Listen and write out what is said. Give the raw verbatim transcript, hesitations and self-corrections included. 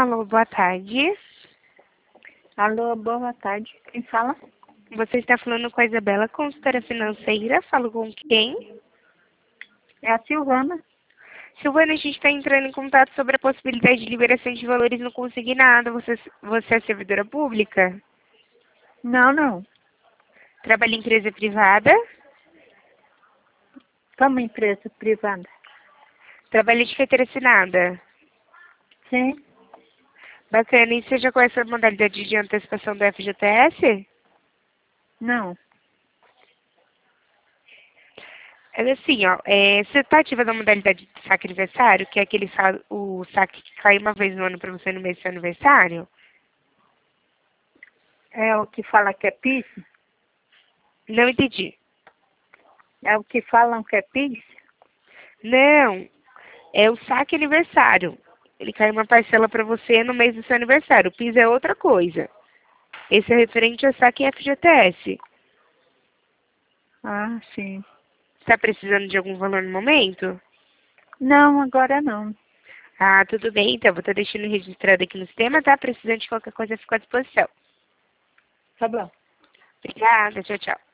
Alô, boa tarde. Alô, boa tarde. Quem fala? Você está falando com a Isabela, consultora financeira. Falo com quem? É a Silvana. Silvana, a gente está entrando em contato sobre a possibilidade de liberação de valores no consignado. Você, você é servidora pública? Não, não. Trabalha em empresa privada? Como empresa privada. Trabalha de carteira assinada? Sim. Bacana. E você já conhece a modalidade de antecipação do F G T S? Não. É assim, ó, é, você está ativando a modalidade de saque aniversário, que é aquele sa o saque que cai uma vez no ano para você no mês do seu aniversário? É o que fala que é PIS? Não entendi. É o que falam que é PIS? Não, é o saque aniversário. Ele cai uma parcela para você no mês do seu aniversário. O PIS é outra coisa. Esse é referente ao saque F G T S. Ah, sim. Está precisando de algum valor no momento? Não, agora não. Ah, tudo bem, então. Vou estar deixando registrado aqui no sistema, tá? Precisando de qualquer coisa, fico à disposição. Tá bom. Obrigada, tchau, tchau.